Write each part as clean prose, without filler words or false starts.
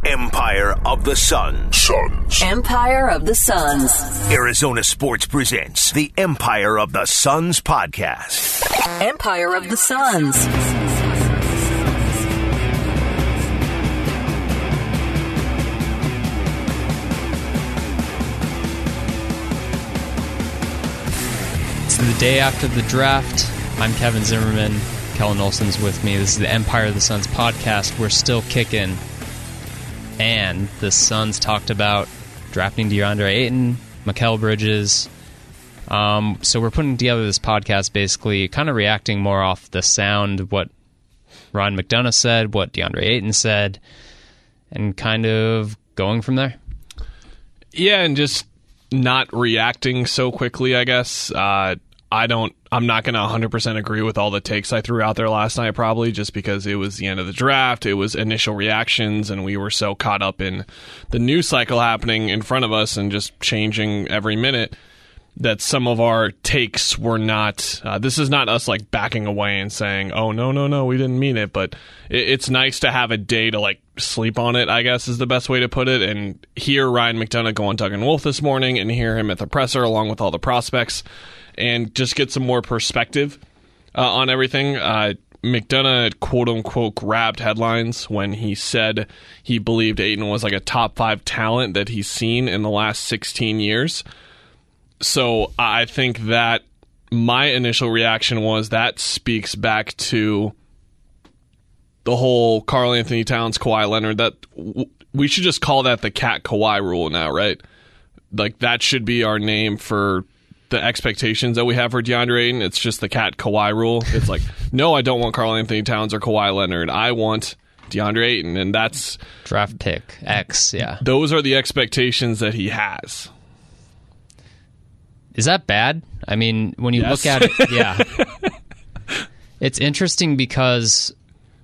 Empire of the Suns. Empire of the Suns. Arizona Sports presents the Empire of the Suns podcast. Empire of the Suns. It's the day after the draft. I'm Kevin Zimmerman. Kellen Olson's with me. This is the Empire of the Suns podcast. We're still kicking. And the Suns talked about drafting DeAndre Ayton, Mikal Bridges. So we're putting together this podcast basically kind of reacting more off the sound of what Ryan McDonough said, what DeAndre Ayton said, and kind of going from there. Yeah, and just not reacting so quickly, I guess. I'm not going to 100% agree with all the takes I threw out there last night, probably, just because it was the end of the draft. It was initial reactions, and we were so caught up in the news cycle happening in front of us and just changing every minute that some of our takes were not... this is not us like backing away and saying, oh, no, we didn't mean it. But it's nice to have a day to like sleep on it, I guess is the best way to put it. And hear Ryan McDonough go on Doug and Wolf this morning and hear him at the presser along with all the prospects and just get some more perspective on everything. McDonough, quote-unquote, grabbed headlines when he said he believed Ayton was like a top 5 talent that he's seen in the last 16 years. So I think that my initial reaction was that speaks back to the whole Karl Anthony Towns, Kawhi Leonard. That we should just call that the Cat Kawhi rule now, right? Like that should be our name for the expectations that we have for DeAndre Ayton. It's just the Cat Kawhi rule. It's like, no, I don't want Karl Anthony Towns or Kawhi Leonard. I want DeAndre Ayton, and that's draft pick X. Yeah, those are the expectations that he has. Is that bad? I mean, when you look at it, yeah. It's interesting because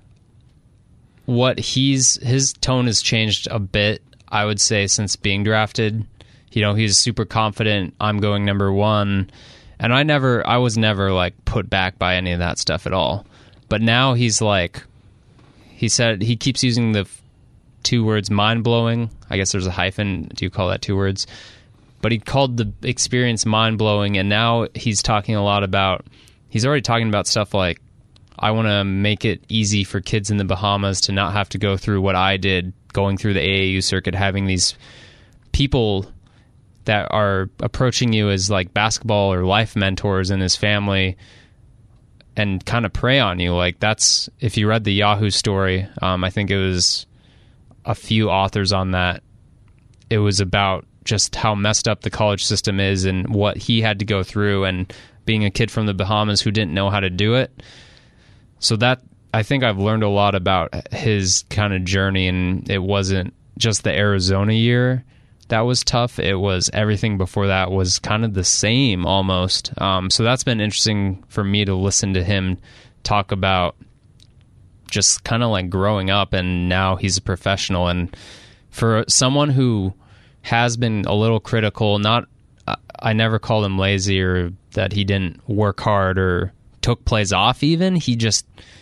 his tone has changed a bit, I would say, since being drafted. You know, he's super confident, I'm going number 1. And I was never like put back by any of that stuff at all. But now he's like, he said, he keeps using the 2 words mind-blowing. I guess there's a hyphen. Do you call that 2 words? But he called the experience mind-blowing, and now he's already talking about stuff like, I want to make it easy for kids in the Bahamas to not have to go through what I did going through the AAU circuit, having these people that are approaching you as like basketball or life mentors in his family and kind of prey on you. Like that's, if you read the Yahoo story, I think it was a few authors on that. It was about just how messed up the college system is and what he had to go through, and being a kid from the Bahamas who didn't know how to do it. So that, I think I've learned a lot about his kind of journey, and it wasn't just the Arizona year that was tough. It was everything before that was kind of the same almost. So that's been interesting for me to listen to him talk about just kind of like growing up, and now he's a professional. And for someone who has been a little critical, I never called him lazy or that he didn't work hard or took plays off even. He just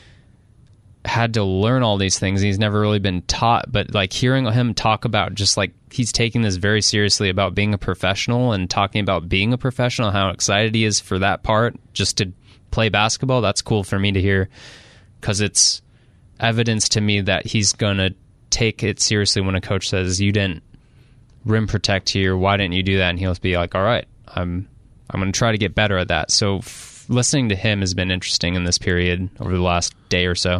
had to learn all these things. He's never really been taught, but like hearing him talk about just like he's taking this very seriously about being a professional and talking about being a professional, how excited he is for that part, just to play basketball. That's cool for me to hear, because it's evidence to me that he's going to take it seriously when a coach says, you didn't rim protect here, why didn't you do that? And he'll be like, all right, I'm going to try to get better at that. So listening to him has been interesting in this period over the last day or so.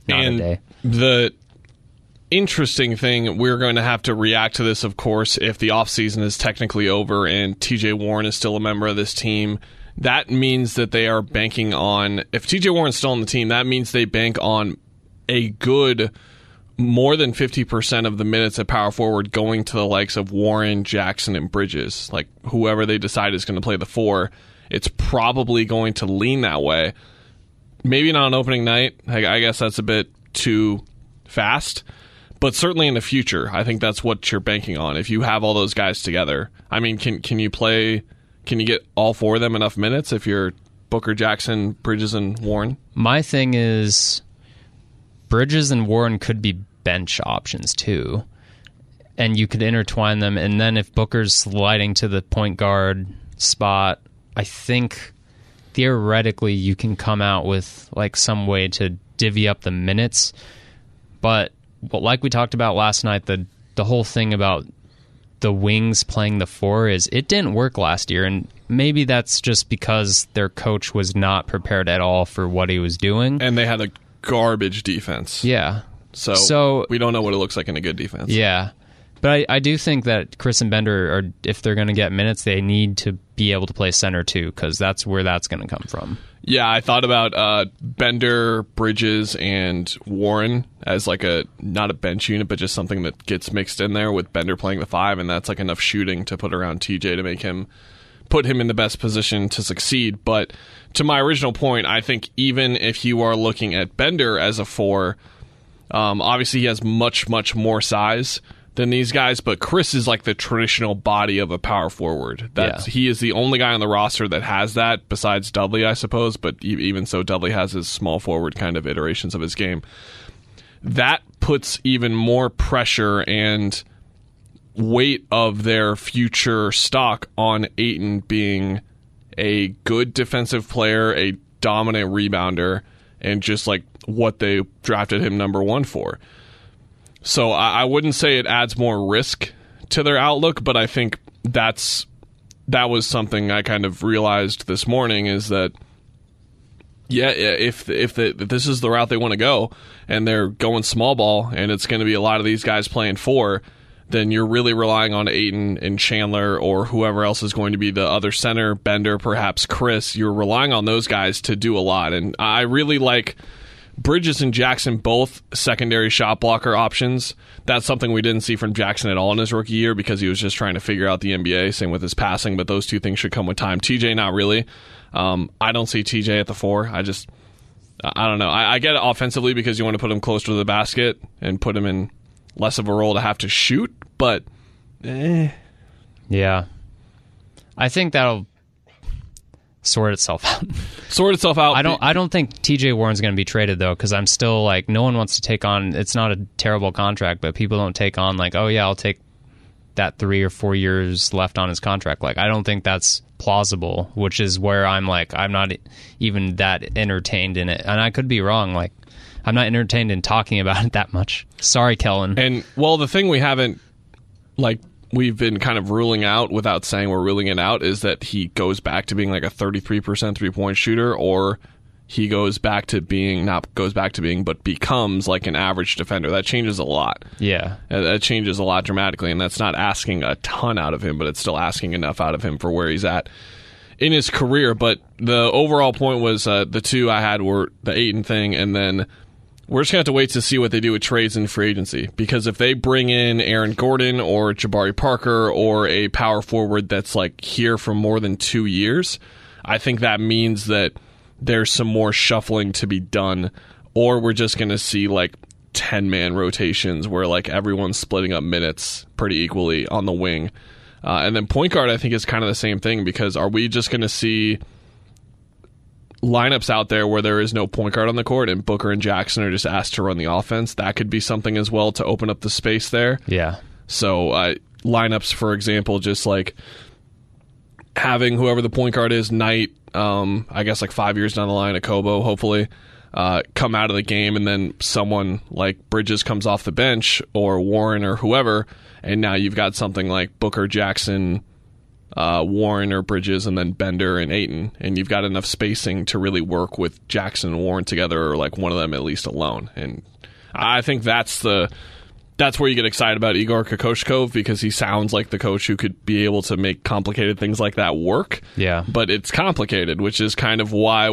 The interesting thing, we're going to have to react to this, of course, if the offseason is technically over and TJ Warren is still a member of this team. That means that they are banking on, if TJ Warren's still on the team, that means they bank on a good more than 50% of the minutes at power forward going to the likes of Warren, Jackson, and Bridges. Like whoever they decide is going to play the 4, it's probably going to lean that way. Maybe not on opening night. I guess that's a bit too fast. But certainly in the future, I think that's what you're banking on. If you have all those guys together, I mean, can you get all 4 of them enough minutes if you're Booker, Jackson, Bridges, and Warren? My thing is Bridges and Warren could be bench options too. and you could intertwine them. And then if Booker's sliding to the point guard spot, I think theoretically you can come out with like some way to divvy up the minutes. But like we talked about last night, the whole thing about the wings playing the 4 is it didn't work last year, and maybe that's just because their coach was not prepared at all for what he was doing. And they had a garbage defense. Yeah. So we don't know what it looks like in a good defense. Yeah. But I do think that Chris and Bender, if they're going to get minutes, they need to be able to play center too, because that's where that's going to come from. Yeah, I thought about Bender, Bridges, and Warren as like not a bench unit, but just something that gets mixed in there with Bender playing the 5, and that's like enough shooting to put around TJ to put him in the best position to succeed. But to my original point, I think even if you are looking at Bender as a 4, obviously he has much, much more size than these guys, but Chris is like the traditional body of a power forward. He is the only guy on the roster that has that, besides Dudley, I suppose, but even so, Dudley has his small forward kind of iterations of his game. That puts even more pressure and weight of their future stock on Ayton being a good defensive player, a dominant rebounder, and just like what they drafted him number 1 for. So I wouldn't say it adds more risk to their outlook, but I think that was something I kind of realized this morning, is that if this is the route they want to go and they're going small ball and it's going to be a lot of these guys playing 4, then you're really relying on Ayton and Chandler or whoever else is going to be the other center, Bender, perhaps Chris. You're relying on those guys to do a lot, and I really like Bridges and Jackson, both secondary shot blocker options. That's something we didn't see from Jackson at all in his rookie year because he was just trying to figure out the NBA, same with his passing, but those two things should come with time. TJ, not really. I don't see TJ at the 4. I don't know. I get it offensively because you want to put him closer to the basket and put him in less of a role to have to shoot, but Yeah. I think that'll sort itself out. I don't think TJ Warren's going to be traded though, because I'm still like, no one wants to take on. It's not a terrible contract, but people don't take on like, oh yeah, I'll take that 3 or 4 years left on his contract. Like, I don't think that's plausible, which is where I'm like, I'm not even that entertained in it, and I could be wrong. Like, I'm not entertained in talking about it that much. Sorry, Kellen. And well, the thing we haven't we've been kind of ruling out without saying we're ruling it out is that he goes back to being like a 33% 3-point shooter, or he but becomes like an average defender. That changes a lot. Yeah. That changes a lot dramatically, and that's not asking a ton out of him, but it's still asking enough out of him for where he's at in his career. But the overall point was the two I had were the Ayton thing, and then we're just going to have to wait to see what they do with trades and free agency. Because if they bring in Aaron Gordon or Jabari Parker or a power forward that's like here for more than 2 years, I think that means that there's some more shuffling to be done. Or we're just going to see like 10-man rotations where like everyone's splitting up minutes pretty equally on the wing. And then point guard, I think, is kind of the same thing, because are we just going to see lineups out there where there is no point guard on the court and Booker and Jackson are just asked to run the offense? That could be something as well to open up the space there. Yeah. So lineups, for example, just like having whoever the point guard is, Knight, I guess like 5 years down the line, Akobo, hopefully, come out of the game, and then someone like Bridges comes off the bench, or Warren or whoever, and now you've got something like Booker, Jackson, Warren or Bridges, and then Bender and Ayton, and you've got enough spacing to really work with Jackson and Warren together, or like one of them at least alone. And I think that's where you get excited about Igor Kokoshkov, because he sounds like the coach who could be able to make complicated things like that work. Yeah. But it's complicated, which is kind of why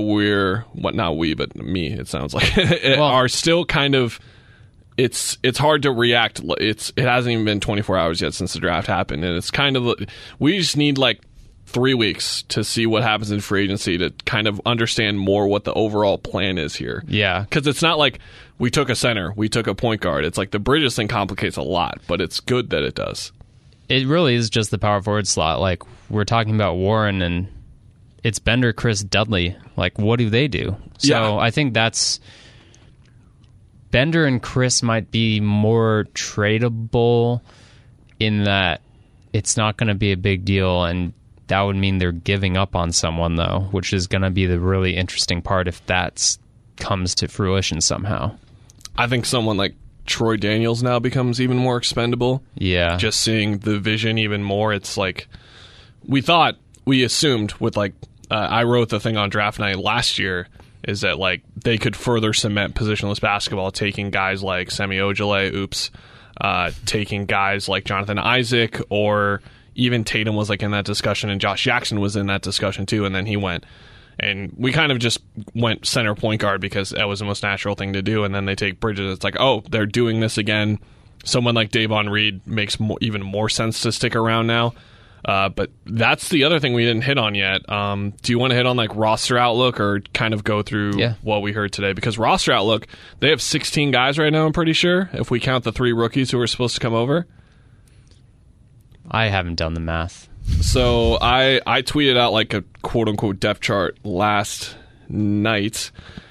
it sounds like, are still kind of, it's hard to react. It hasn't even been 24 hours yet since the draft happened, and it's kind of, we just need like 3 weeks to see what happens in free agency to kind of understand more what the overall plan is here. Yeah. Because it's not like we took a center, we took a point guard. It's like the Bridges thing complicates a lot, but it's good that it does. It really is just the power forward slot. Like, we're talking about Warren, and it's Bender, Chris, Dudley. Like, what do they do? So yeah. I think that's... Bender and Chris might be more tradable in that it's not going to be a big deal, and that would mean they're giving up on someone, though, which is going to be the really interesting part if that comes to fruition somehow. I think someone like Troy Daniels now becomes even more expendable. Yeah. Just seeing the vision even more. It's like we assumed with like I wrote the thing on draft night last year is that like they could further cement positionless basketball, taking guys like Semi Ojeleye, taking guys like Jonathan Isaac, or even Tatum was like in that discussion, and Josh Jackson was in that discussion too, and then he went. And we kind of just went center point guard because that was the most natural thing to do. And then they take Bridges. It's like, oh, they're doing this again. Someone like Davon Reed makes even more sense to stick around now. But that's the other thing we didn't hit on yet. Do you want to hit on like roster outlook or kind of go through what we heard today? Because roster outlook, they have 16 guys right now, I'm pretty sure, if we count the 3 rookies who are supposed to come over. I haven't done the math. So I tweeted out like a quote-unquote depth chart last night.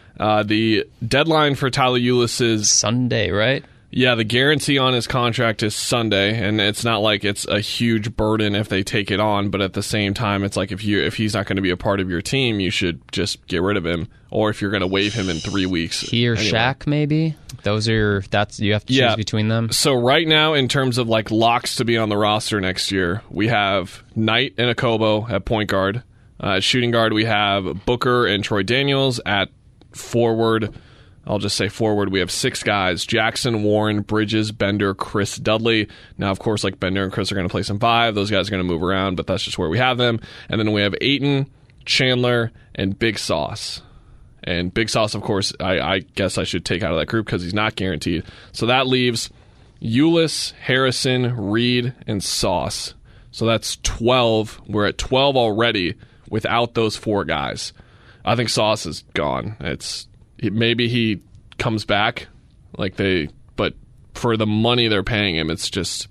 The deadline for Tyler Ulis is Sunday, right? Yeah, the guarantee on his contract is Sunday, and it's not like it's a huge burden if they take it on, but at the same time, it's like if he's not going to be a part of your team, you should just get rid of him, or if you're going to waive him in 3 weeks. He or anyway. Shaq, maybe? You have to choose between them? So right now, in terms of like locks to be on the roster next year, we have Knight and Akobo at point guard. At shooting guard, we have Booker and Troy Daniels. At forward, I'll just say forward, we have 6 guys: Jackson, Warren, Bridges, Bender, Chris, Dudley. Now, of course, like Bender and Chris are going to play some 5. Those guys are going to move around, but that's just where we have them. And then we have Ayton, Chandler, and Big Sauce. And Big Sauce, of course, I guess I should take out of that group because he's not guaranteed. So that leaves Ulis, Harrison, Reed, and Sauce. So that's 12. We're at 12 already without those 4 guys. I think Sauce is gone. Maybe he comes back, but for the money they're paying him, it's just.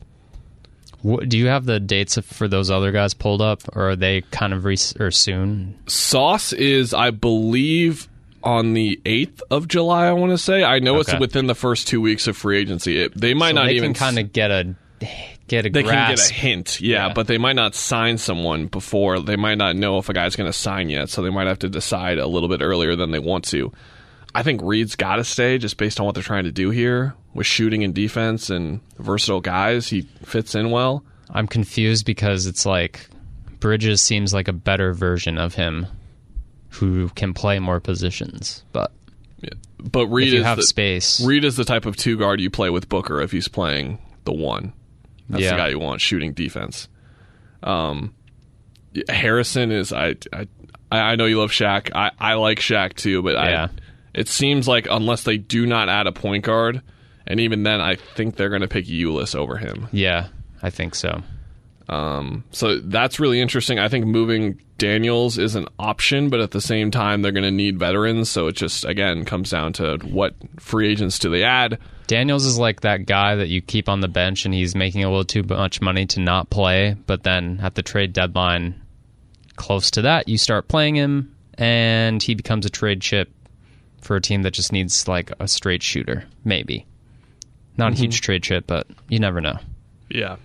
Do you have the dates for those other guys pulled up, or are they kind of or soon? Sauce is, I believe, on the 8th of July. I want to say. I know it's within the first 2 weeks of free agency. They might not even kind of get a. They can get a hint, but they might not sign someone before. They might not know if a guy's going to sign yet, so they might have to decide a little bit earlier than they want to. I think Reed's got to stay just based on what they're trying to do here with shooting and defense and versatile guys. He fits in well. I'm confused because it's like Bridges seems like a better version of him who can play more positions. But Reed is space. Reed is the type of 2 guard you play with Booker if he's playing the 1. That's the guy you want shooting defense. Harrison is I know you love Shaq. I like Shaq too, but it seems like unless they do not add a point guard, and even then, I think they're going to pick Ulis over him. Yeah, I think so. So that's really interesting. I think moving Daniels is an option, but at the same time, they're going to need veterans. So it just, again, comes down to what free agents do they add. Daniels is like that guy that you keep on the bench and he's making a little too much money to not play, but then at the trade deadline, close to that, you start playing him and he becomes a trade chip for a team that just needs like a straight shooter, maybe. Not a huge trade chip, but you never know. Yeah.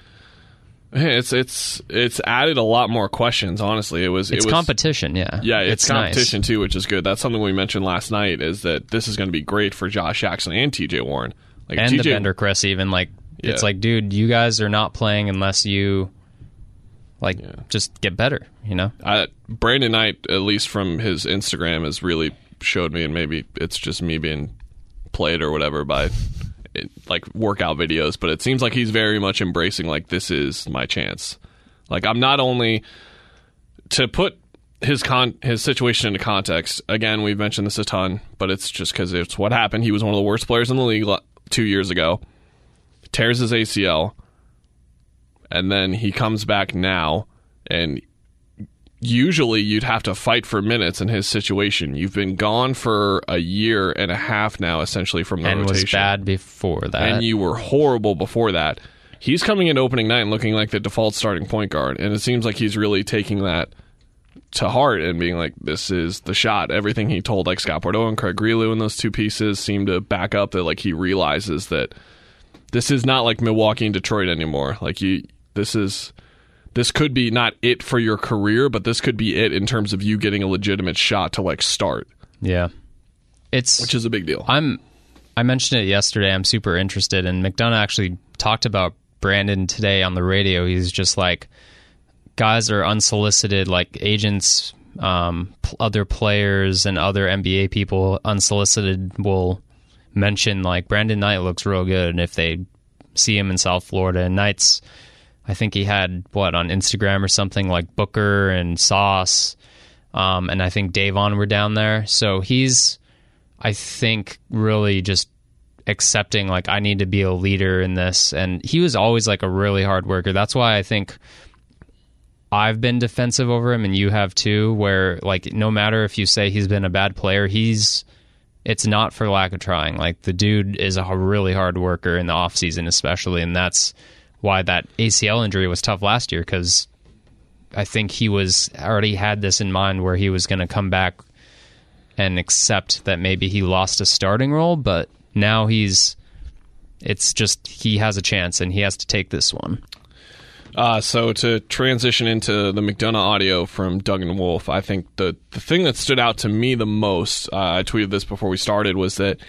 It's added a lot more questions, honestly. It was competition, yeah. Yeah, it's competition nice. Too, which is good. That's something we mentioned last night, is that this is going to be great for Josh Jackson and TJ Warren. Like, and the Bender Chris even. It's like, dude, you guys are not playing unless you just get better, you know? Brandon Knight, at least from his Instagram, has really showed me, and maybe it's just me being played or whatever by workout videos, but it seems like he's very much embracing this is my chance. I'm not only to put his situation into context. Again, we've mentioned this a ton, but it's just because it's what happened. He was one of the worst players in the league 2 years ago, tears his ACL, and then he comes back now, and usually you'd have to fight for minutes in his situation. You've been gone for a year and a half now, essentially, from the rotation. And was bad before that. And you were horrible before that. He's coming in opening night and looking like the default starting point guard, and it seems like he's really taking that to heart and being like, this is the shot. Everything he told Scott Bordeaux and Craig Grilew in those 2 pieces seemed to back up that he realizes that This is not like Milwaukee and Detroit anymore. Like this could be not it for your career, but this could be it in terms of you getting a legitimate shot to like start. Yeah. Which is a big deal. I mentioned it yesterday. I'm super interested, and McDonough actually talked about Brandon today on the radio. He's just like, guys are unsolicited, like agents, other players and other NBA people unsolicited will mention like Brandon Knight looks real good, and if they see him in South Florida. And Knight's, I think he had on Instagram or something like Booker and Sauce, and I think Davon were down there. So he's, I think, really just accepting like I need to be a leader in this. And he was always like a really hard worker. That's why I think I've been defensive over him, and you have too, where like no matter if you say he's been a bad player, it's not for lack of trying. Like the dude is a really hard worker in the offseason especially, and that's why that ACL injury was tough last year, because I think he was already had this in mind where he was going to come back and accept that maybe he lost a starting role, but now he has a chance and he has to take this one. So to transition into the McDonough audio from Doug and Wolf, I think the thing that stood out to me the most, I tweeted this before we started, was that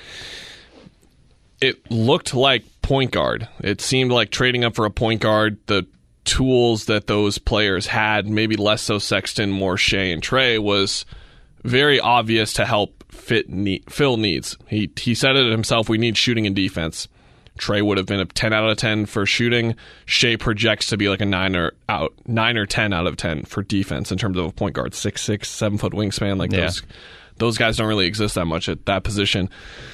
it looked like point guard. It seemed like trading up for a point guard, the tools that those players had, maybe less so Sexton, more Shea and Trey, was very obvious to help fill needs. He said it himself, we need shooting and defense. Trey would have been a 10 out of 10 for shooting. Shea projects to be like a 9 or 10 out of 10 for defense in terms of a point guard. 6'6", 7-foot wingspan. Like those guys don't really exist that much at that position.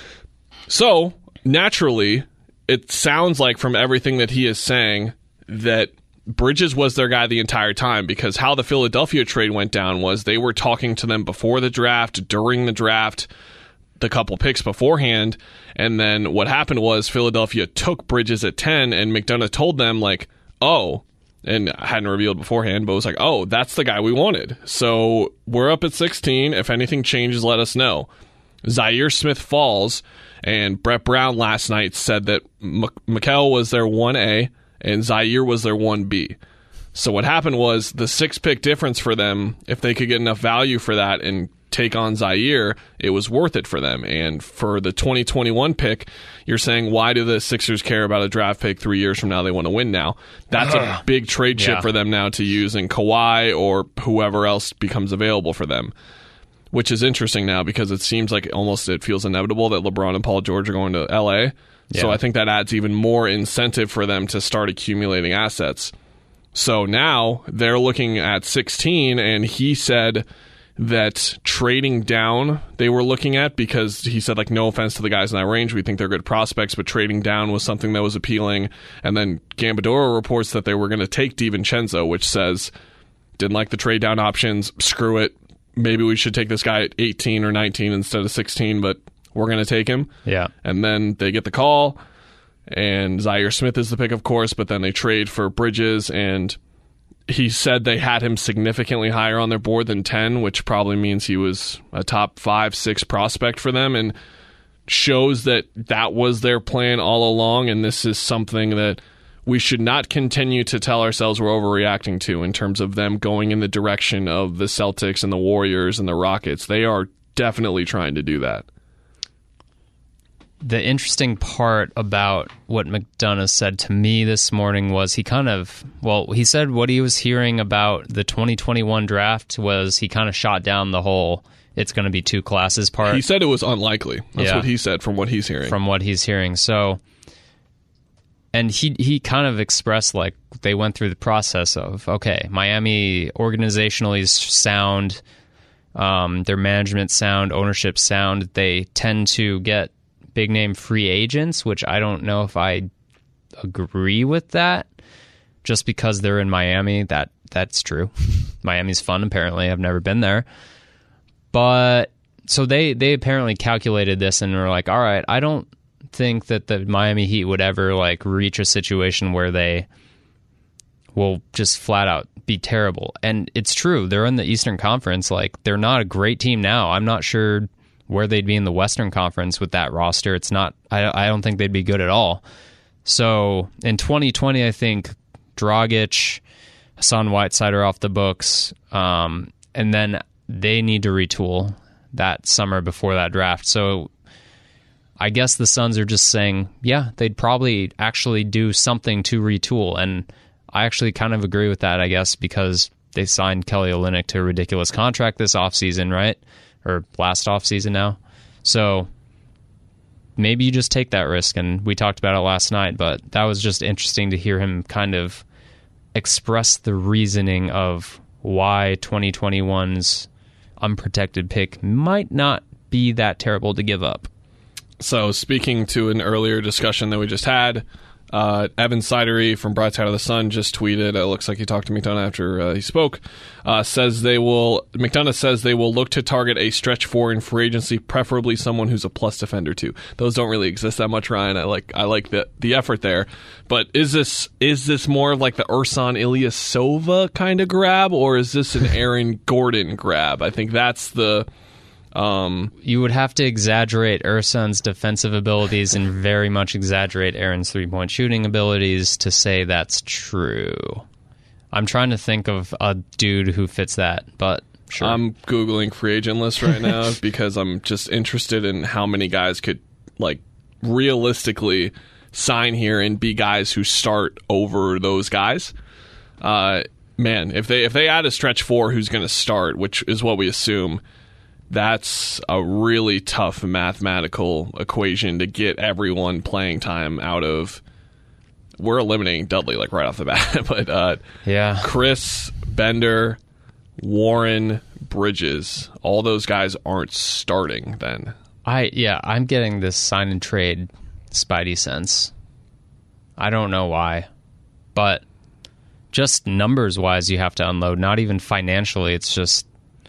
So naturally, it sounds like from everything that he is saying that Bridges was their guy the entire time, because how the Philadelphia trade went down was they were talking to them before the draft, during the draft, the couple picks beforehand, and then what happened was Philadelphia took Bridges at 10, and McDonough told them like, oh, and I hadn't revealed beforehand, but was like, oh, that's the guy we wanted. So we're up at 16. If anything changes, let us know. Zaire Smith falls, and Brett Brown last night said that Mikal was their 1A and Zaire was their 1B. So what happened was the 6-pick difference for them, if they could get enough value for that and take on Zaire, it was worth it for them. And for the 2021 pick, you're saying, why do the Sixers care about a draft pick 3 years from now? They want to win now. That's a big trade chip for them now to use in Kawhi or whoever else becomes available for them, which is interesting now because it seems like it feels inevitable that LeBron and Paul George are going to LA. Yeah. So I think that adds even more incentive for them to start accumulating assets. So now they're looking at 16, and he said that trading down they were looking at, because he said, like, no offense to the guys in that range, we think they're good prospects, but trading down was something that was appealing. And then Gambadoro reports that they were going to take DiVincenzo, which says, didn't like the trade down options, screw it, maybe we should take this guy at 18 or 19 instead of 16, but we're going to take him. Yeah. And then they get the call, and Zaire Smith is the pick, of course, but then they trade for Bridges, and he said they had him significantly higher on their board than 10, which probably means he was a top 5-6 prospect for them, and shows that that was their plan all along. And this is something that we should not continue to tell ourselves we're overreacting to in terms of them going in the direction of the Celtics and the Warriors and the Rockets. They are definitely trying to do that. The interesting part about what McDonough said to me this morning was he said what he was hearing about the 2021 draft was he kind of shot down the whole it's going to be two classes part. He said it was unlikely. That's what he said from what he's hearing. From what he's hearing. So, and he kind of expressed like they went through the process of, okay, Miami organizationally is sound, their management sound, ownership sound. They tend to get big name free agents, which I don't know if I agree with that. Just because they're in Miami, that's true. Miami's fun, apparently. I've never been there. But so they apparently calculated this and were like, all right, I don't think that the Miami Heat would ever like reach a situation where they will just flat out be terrible. And it's true. They're in the Eastern Conference. Like, they're not a great team now. I'm not sure where they'd be in the Western Conference with that roster. It's not. I don't think they'd be good at all. So in 2020, I think Dragic, Hassan Whiteside are off the books, and then they need to retool that summer before that draft. So I guess the Suns are just saying, yeah, they'd probably actually do something to retool. And I actually kind of agree with that, I guess, because they signed Kelly Olynyk to a ridiculous contract this offseason, right? Or last offseason now. So maybe you just take that risk. And we talked about it last night, but that was just interesting to hear him kind of express the reasoning of why 2021's unprotected pick might not be that terrible to give up. So, speaking to an earlier discussion that we just had, Evan Sidery from Bright Side of the Sun just tweeted, it looks like he talked to McDonough after he spoke, McDonough says they will look to target a stretch 4 in free agency, preferably someone who's a plus defender too. Those don't really exist that much, Ryan. I like the effort there. But is this more of like the Ersan Ilyasova kind of grab, or is this an Aaron Gordon grab? I think that's the... You would have to exaggerate Ersan's defensive abilities and very much exaggerate Aaron's three-point shooting abilities to say that's true. I'm trying to think of a dude who fits that, but sure. I'm Googling free agent list right now because I'm just interested in how many guys could, like, realistically sign here and be guys who start over those guys. Man, if they add a stretch 4 who's going to start, which is what we assume, that's a really tough mathematical equation to get everyone playing time out of. We're eliminating Dudley like right off the bat, but yeah, Chris, Bender, Warren, Bridges, all those guys aren't starting then. I'm getting this sign and trade Spidey sense. I don't know why, but just numbers wise, you have to unload. Not even financially. It's just.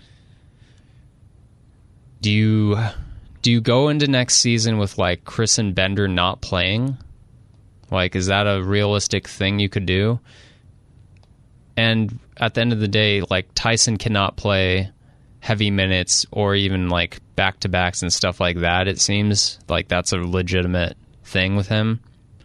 Do you go into next season with like Chris and Bender not playing? Like, is that a realistic thing you could do? And at the end of the day, like Tyson cannot play heavy minutes or even like back-to-backs and stuff like that. It seems like that's a legitimate thing with him.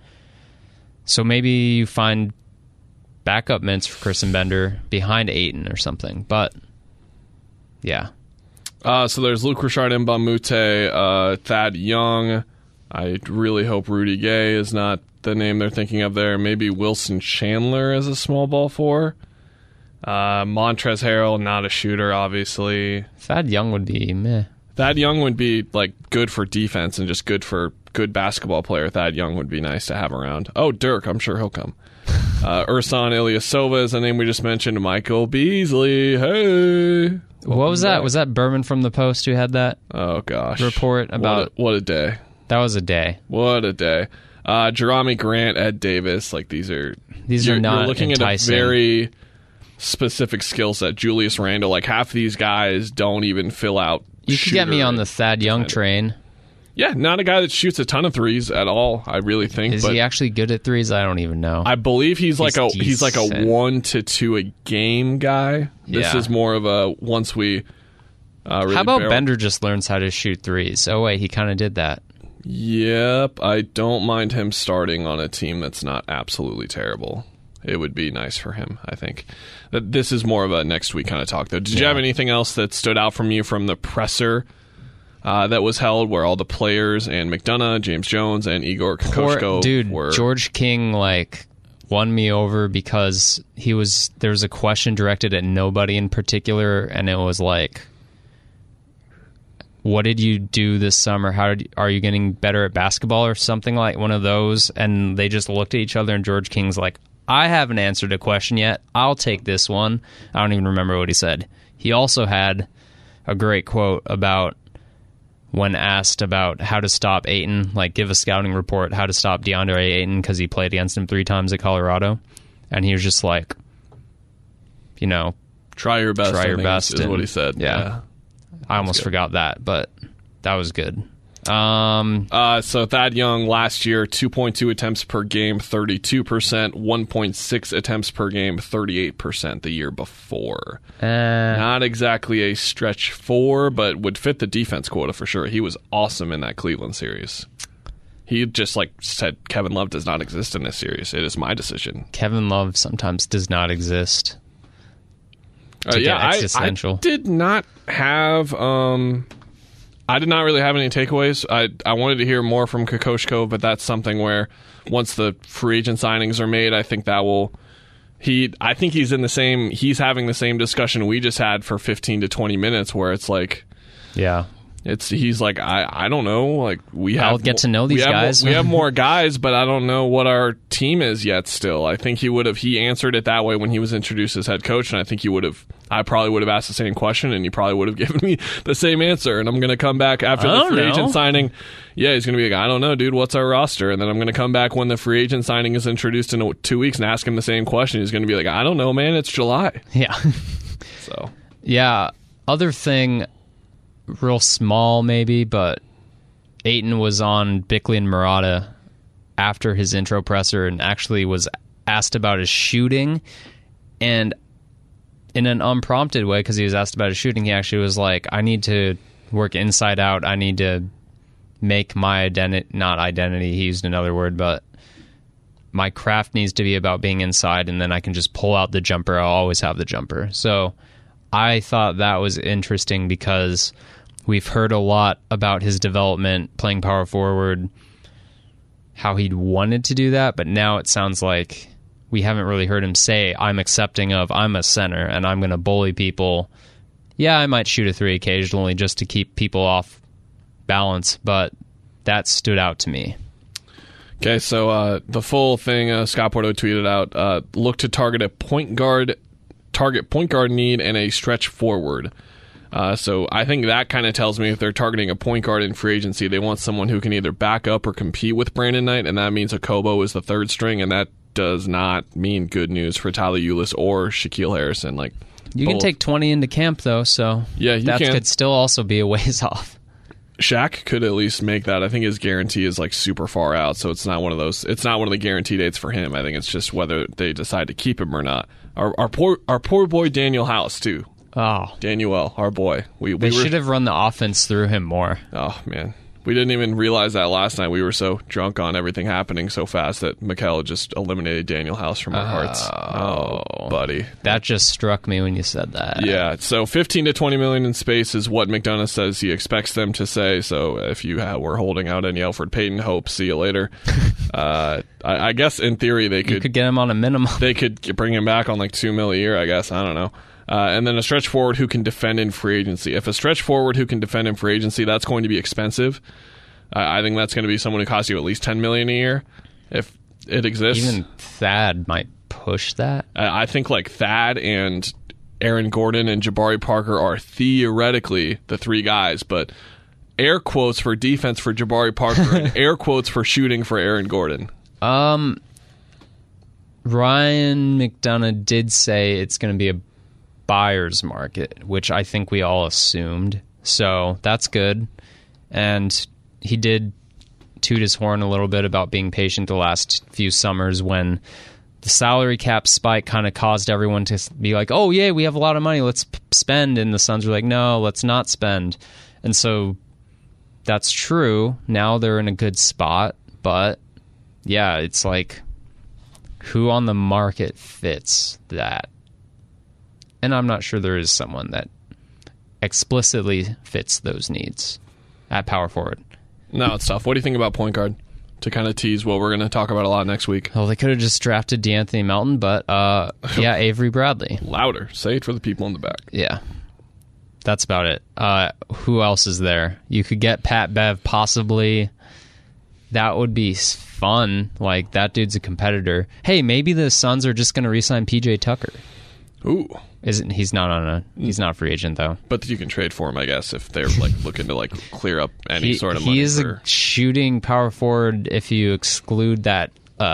So maybe you find backup minutes for Chris and Bender behind Ayton or something. But yeah. So there's Luke Richard Mbamute, Thad Young. I really hope Rudy Gay is not the name they're thinking of there. Maybe Wilson Chandler as a small ball 4. Montrezl Harrell, not a shooter, obviously. Thad Young would be meh. Thad Young would be like good for defense and just good basketball player. Thad Young would be nice to have around. Oh, Dirk, I'm sure he'll come. Ersan Ilyasova is the name we just mentioned. Michael Beasley, hey. What was that? Was that Berman from the Post who had that? Oh gosh, report about what a day. That was a day. What a day. Jerami Grant, Ed Davis, like these are not. You're looking enticing. At a very specific skill set. Julius Randle, like half these guys don't even fill out. You could get me on the Thad Young train. Yeah, not a guy that shoots a ton of threes at all. I really think. Is he actually good at threes? I don't even know. I believe he's like a 1 to 2 a game guy. This is more of a once we. Really how about Bender just learns how to shoot threes? Oh wait, he kind of did that. Yep, I don't mind him starting on a team that's not absolutely terrible. It would be nice for him, I think. This is more of a next week kind of talk, though. Did you have anything else that stood out from you from the presser that was held, where all the players and McDonough, James Jones, and Igor Kokoschko were... George King, like, won me over because there was a question directed at nobody in particular, and it was like, what did you do this summer? Are you getting better at basketball or something like one of those? And they just looked at each other, and George King's like, I haven't answered a question yet. I'll take this one. I don't even remember what he said. He also had a great quote about when asked about how to stop Ayton, like give a scouting report, how to stop DeAndre Ayton because he played against him 3 times at Colorado. And he was just like, try your best. Try your best is what he said. Yeah. I almost forgot that, but that was good. So Thad Young last year, 2.2 attempts per game, 32%, 1.6 attempts per game, 38% the year before. Not exactly a stretch 4, but would fit the defense quota for sure. He was awesome in that Cleveland series. He just said Kevin Love does not exist in this series. It is my decision. Kevin Love sometimes does not exist. I did not have. I did not really have any takeaways. I wanted to hear more from Kokoschko, but that's something where once the free agent signings are made, I think that will. I think he's in the same. He's having the same discussion we just had for 15 to 20 minutes, where it's like, yeah. He's like, I don't know. Like I'll get to know these guys. We have more guys, but I don't know what our team is yet still. I think he answered it that way when he was introduced as head coach, and I think I probably would have asked the same question, and he probably would have given me the same answer. And I'm going to come back after the free agent signing. Yeah, he's going to be like, I don't know, dude, what's our roster? And then I'm going to come back when the free agent signing is introduced in 2 weeks and ask him the same question. He's going to be like, I don't know, man, it's July. Yeah. So. Yeah. Other thing, real small maybe, but Ayton was on Bickley and Murata after his intro presser and actually was asked about his shooting, and in an unprompted way, because he was asked about his shooting, he actually was like, I need to work inside out. I need to make my identity, he used another word, but my craft needs to be about being inside, and then I can just pull out the jumper. I'll always have the jumper. So I thought that was interesting because we've heard a lot about his development playing power forward, how he'd wanted to do that, but now it sounds like we haven't really heard him say, I'm accepting of, I'm a center and I'm going to bully people. Yeah, I might shoot a three occasionally just to keep people off balance, but that stood out to me. Okay, so the full thing, Scott Porto tweeted out, look to target point guard need and a stretch forward. So I think that kind of tells me if they're targeting a point guard in free agency, they want someone who can either back up or compete with Brandon Knight, and that means Okobo is the third string, and that does not mean good news for Tyler Ulis or Shaquille Harrison. You can take 20 into camp, though, so yeah, that could still also be a ways off. Shaq could at least make that. I think his guarantee is super far out, so it's not one of those. It's not one of the guarantee dates for him. I think it's just whether they decide to keep him or not. Our poor boy Daniel House too. Oh, Daniel, our boy. They should have run the offense through him more. Oh man, we didn't even realize that last night. We were so drunk on everything happening so fast that Mikel just eliminated Daniel House from our hearts. Oh, buddy, that just struck me when you said that. Yeah, so 15 to 20 million in space is what McDonough says he expects them to say. So if you were holding out any Elfrid Payton hope, see you later. I guess in theory they could get him on a minimum. They could bring him back on $2 million a year. I guess, I don't know. And then a stretch forward who can defend in free agency. If a stretch forward who can defend in free agency, that's going to be expensive. I think that's going to be someone who costs you at least $10 million a year if it exists. Even Thad might push that. I think Thad and Aaron Gordon and Jabari Parker are theoretically the three guys, but air quotes for defense for Jabari Parker and air quotes for shooting for Aaron Gordon. Ryan McDonough did say it's going to be a buyer's market, which I think we all assumed. So that's good. And he did toot his horn a little bit about being patient the last few summers when the salary cap spike kind of caused everyone to be like, oh, yeah, we have a lot of money, let's spend. And the Suns were like, no, let's not spend. And so that's true. Now they're in a good spot. But, yeah, it's who on the market fits that? And I'm not sure there is someone that explicitly fits those needs at power forward. No, it's tough. What do you think about point guard? To kind of tease what we're going to talk about a lot next week. Well, they could have just drafted DeAnthony Melton, but yeah, Avery Bradley. Louder. Say it for the people in the back. Yeah. That's about it. Who else is there? You could get Pat Bev, possibly. That would be fun. That dude's a competitor. Hey, maybe the Suns are just going to re-sign PJ Tucker. Ooh. He's not a free agent though. But you can trade for him, I guess, if they're looking to clear up any sort of money. He is a shooting power forward if you exclude that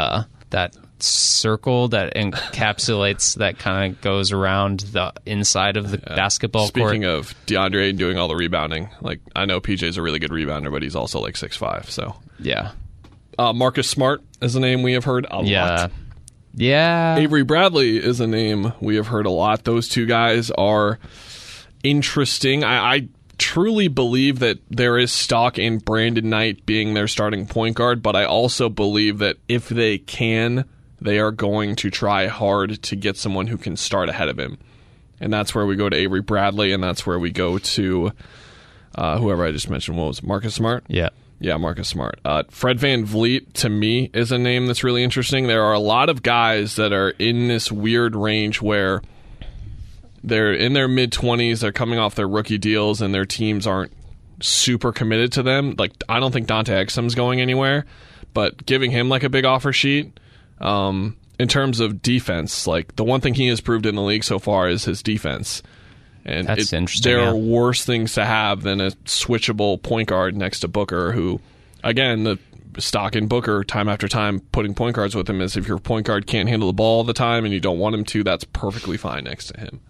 circle that encapsulates that kind of goes around the inside of the basketball court. Speaking of DeAndre doing all the rebounding, I know PJ's a really good rebounder, but he's also 6'5", so. Yeah. Marcus Smart is a name we have heard a lot. Yeah. Avery Bradley is a name we have heard a lot. Those two guys are interesting. I truly believe that there is stock in Brandon Knight being their starting point guard, but I also believe that if they can, they are going to try hard to get someone who can start ahead of him. And that's where we go to Avery Bradley, and that's where we go to whoever I just mentioned. What was it, Marcus Smart? Yeah. Yeah, Marcus Smart. Fred VanVleet, to me, is a name that's really interesting. There are a lot of guys that are in this weird range where they're in their mid-20s, they're coming off their rookie deals, and their teams aren't super committed to them. Like, I don't think Dante Exum's going anywhere, but giving him like a big offer sheet, in terms of defense, like the one thing he has proved in the league so far is his defense. And that's interesting. There yeah. are worse things to have than a switchable point guard next to Booker, who, again, the stock in Booker time after time putting point guards with him is if your point guard can't handle the ball all the time and you don't want him to, that's perfectly fine next to him.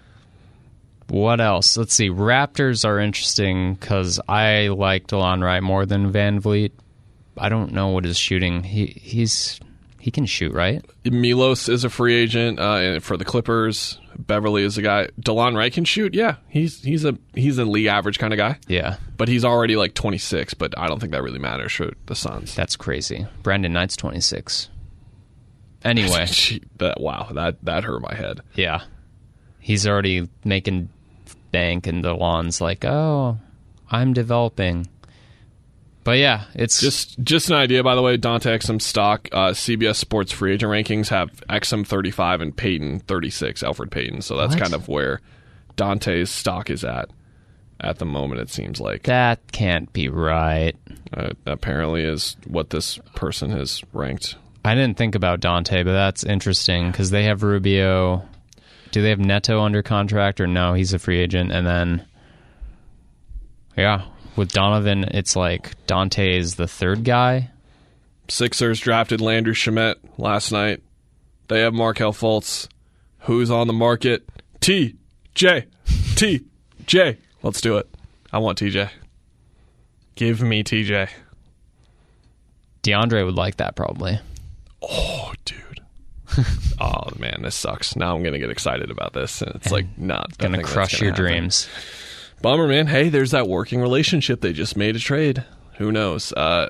What else? Let's see. Raptors are interesting because I like DeLon Wright more than VanVleet. I don't know what his shooting. He can shoot, right? Milos is a free agent for the Clippers. Beverly is a guy. DeLon Wright can shoot. Yeah, he's a league average kind of guy. Yeah, but he's already like 26. But I don't think that really matters for the Suns. That's crazy. Brandon Knight's 26. Anyway, that hurt my head. Yeah, he's already making bank, and DeLon's like, oh, I'm developing. But yeah, it's just an idea. By the way, Dante Exum stock. CBS Sports free agent rankings have Exum 35 and Payton 36. Alfred Payton. So that's kind of where Dante's stock is at the moment. It seems like that can't be right. Apparently, is what this person has ranked. I didn't think about Dante, but that's interesting because they have Rubio. Do they have Neto under contract or no? He's a free agent, and then yeah. With Donovan, it's like Dante is the third guy. Sixers drafted Landry Shamet last night. They have Markelle Fultz. Who's on the market? TJ. Let's do it. I want TJ. Give me TJ. DeAndre would like that probably. Oh, dude. Oh, man, this sucks. Now I'm going to get excited about this. And it's like not going to crush your dreams. Bummer, man. Hey, there's that working relationship. They just made a trade. Who knows?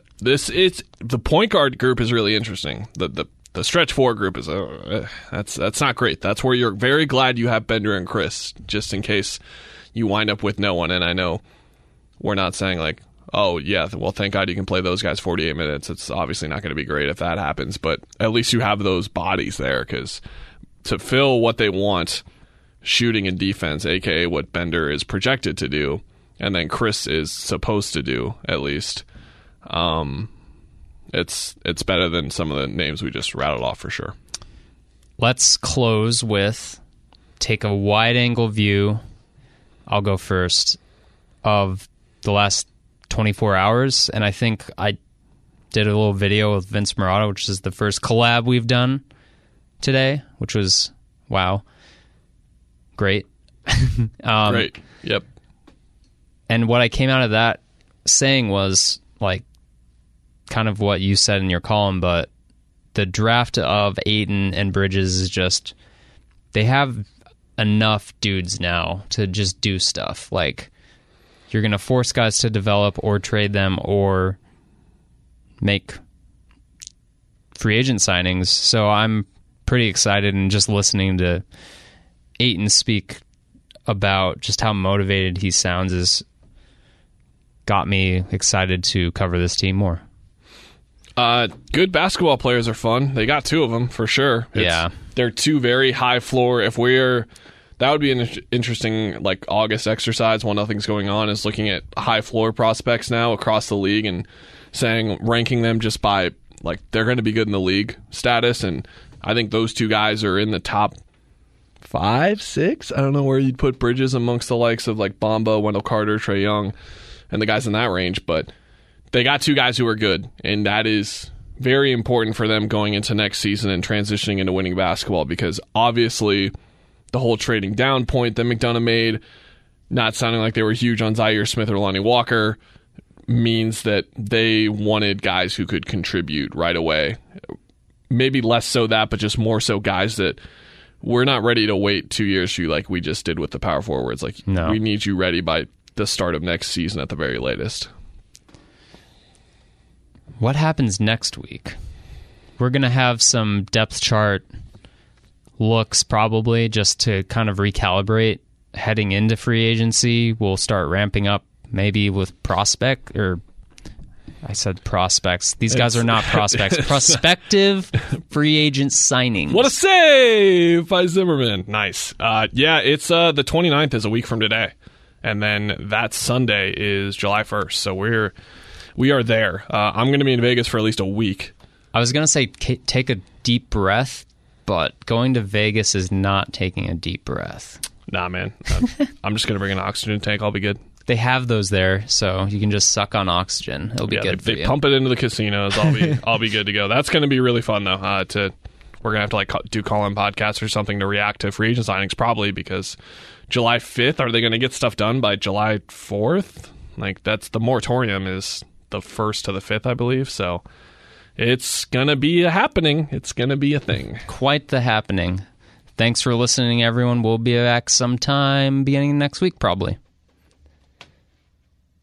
The point guard group is really interesting. The stretch four group is that's not great. That's where you're very glad you have Bender and Chris, just in case you wind up with no one. And I know we're not saying like, oh yeah, well thank God you can play those guys 48 minutes. It's obviously not going to be great if that happens, but at least you have those bodies there because to fill what they want. Shooting and defense, aka what Bender is projected to do, and then Chris is supposed to do, at least. It's better than some of the names we just rattled off for sure. Let's close with take a wide angle view. I'll go first of the last 24 hours, and I think I did a little video with Vince Murata, which is the first collab we've done today, which was wow. Great. Great. Yep. And what I came out of that saying was like kind of what you said in your column, but the draft of Ayton and Bridges is just they have enough dudes now to just do stuff. Like you're going to force guys to develop or trade them or make free agent signings. So I'm pretty excited and just listening to Ayton speak about just how motivated he sounds has got me excited to cover this team more. Good basketball players are fun. They got two of them for sure. They're two very high floor. That would be an interesting like August exercise while nothing's going on is looking at high floor prospects now across the league and ranking them just by like they're going to be good in the league status. And I think those two guys are in the top 5, 6. I don't know where you'd put Bridges amongst the likes of like Bamba, Wendell Carter, Trae Young, and the guys in that range. But they got two guys who are good, and that is very important for them going into next season and transitioning into winning basketball because obviously the whole trading down point that McDonough made, not sounding like they were huge on Zaire Smith or Lonnie Walker, means that they wanted guys who could contribute right away. Maybe less so that, but just more so guys that we're not ready to wait 2 years for you like we just did with the power forwards. Like, no. We need you ready by the start of next season at the very latest. What happens next week? We're going to have some depth chart looks probably just to kind of recalibrate heading into free agency. We'll start ramping up maybe with prospects. These guys are not prospects. Prospective free agent signings. What a save by Zimmerman. Nice. It's the 29th is a week from today. And then that Sunday is July 1st. So we are there. I'm going to be in Vegas for at least a week. I was going to say take a deep breath, but going to Vegas is not taking a deep breath. Nah, man. I'm just going to bring an oxygen tank. I'll be good. They have those there, so you can just suck on oxygen. It'll be good for you. They pump it into the casinos. I'll be good to go. That's going to be really fun, though. We're going to have to do call-in podcasts or something to react to free agent signings, probably, because July 5th, are they going to get stuff done by July 4th? That's the moratorium is the 1st to the 5th, I believe. So it's going to be a happening. It's going to be a thing. Quite the happening. Thanks for listening, everyone. We'll be back sometime beginning next week, probably.